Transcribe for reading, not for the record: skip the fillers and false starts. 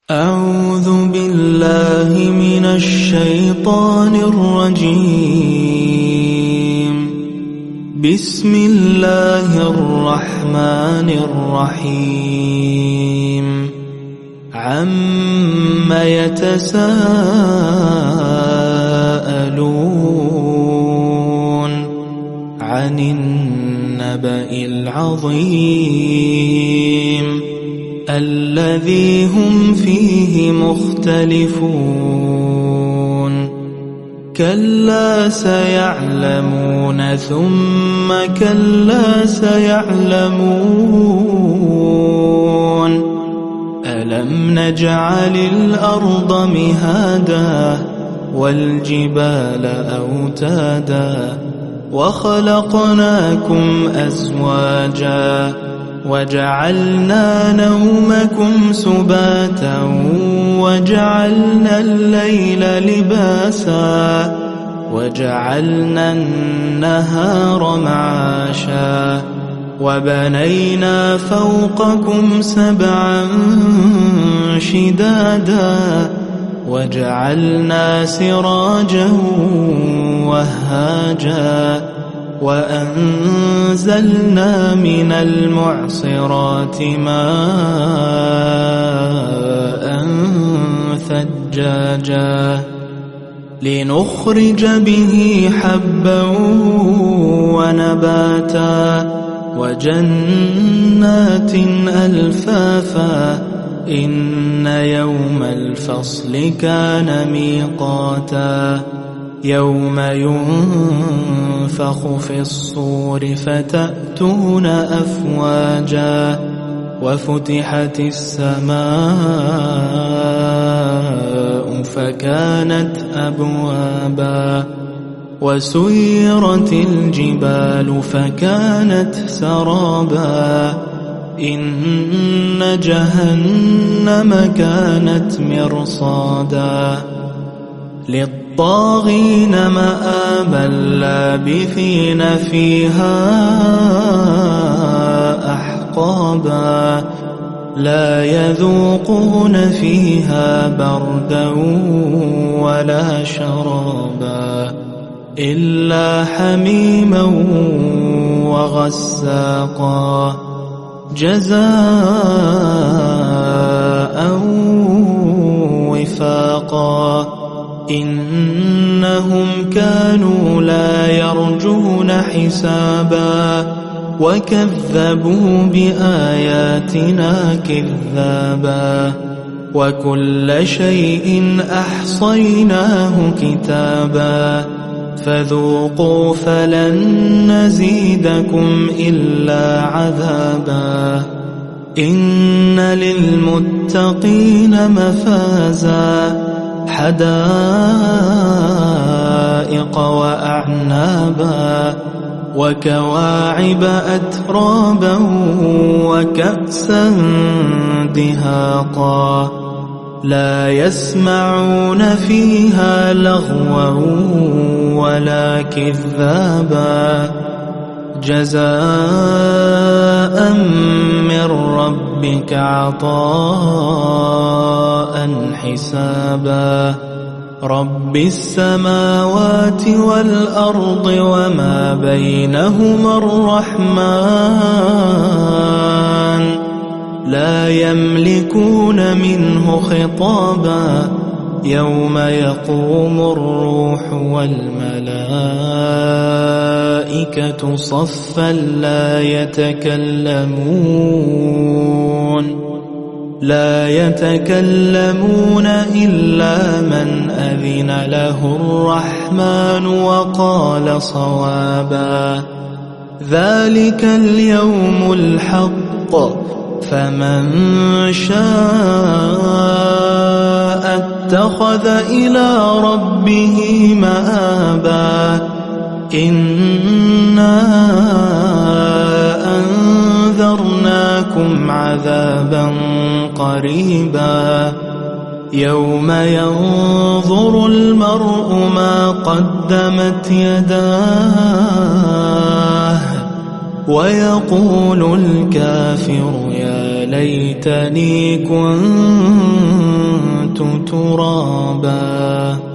أعوذ بالله من الشيطان الرجيم. بسم الله الرحمن الرحيم. عَمَّ يتساءلون عن النبأ العظيم الذي هم فيه مختلفون. كلا سيعلمون ثم كلا سيعلمون. ألم نجعل الأرض مهادا والجبال أوتادا وخلقناكم أزواجا وجعلنا نومكم سباتا وجعلنا الليل لباسا وجعلنا النهار معاشا وبنينا فوقكم سبعا شدادا وجعلنا سراجا وهاجا وأنزلنا من المعصرات ماء ثجاجا لنخرج به حبا ونباتا وجنات ألفافا. إن يوم الفصل كان ميقاتا. يوم ينفخ في الصور فتأتون أفواجا وفتحت السماء فكانت أبوابا وسيرت الجبال فكانت سرابا. إن جهنم كانت مرصادا للطاغين مآبا لابثين فيها أحقابا. لا يذوقون فيها بردا ولا شرابا إلا حميما وغساقا جزاء وفاقا. إنهم كانوا لا يرجون حسابا وكذبوا بآياتنا كذابا وكل شيء أحصيناه كتابا. فذوقوا فلن نزيدكم إلا عذابا. إن للمتقين مفازا حدائق وأعنابا وكواعب أترابا وكأسا دهاقا. لا يسمعون فيها لغوا ولا كذابا. جزاء من ربك عطاء حسابا. رب السماوات والأرض وما بينهما الرحمن لا يملكون منه خطابا. يوم يقوم الروح والملائكة صفا لا يتكلمون إلا من أذن له الرحمن وقال صوابا. ذلك اليوم الحق فمن شاء اتخذ إلى ربه مآبا. إنا أنذرناكم عذابا قريبا يوم ينظر المرء ما قدمت يداه ويقول الكافر يا ليتني كنت ترابا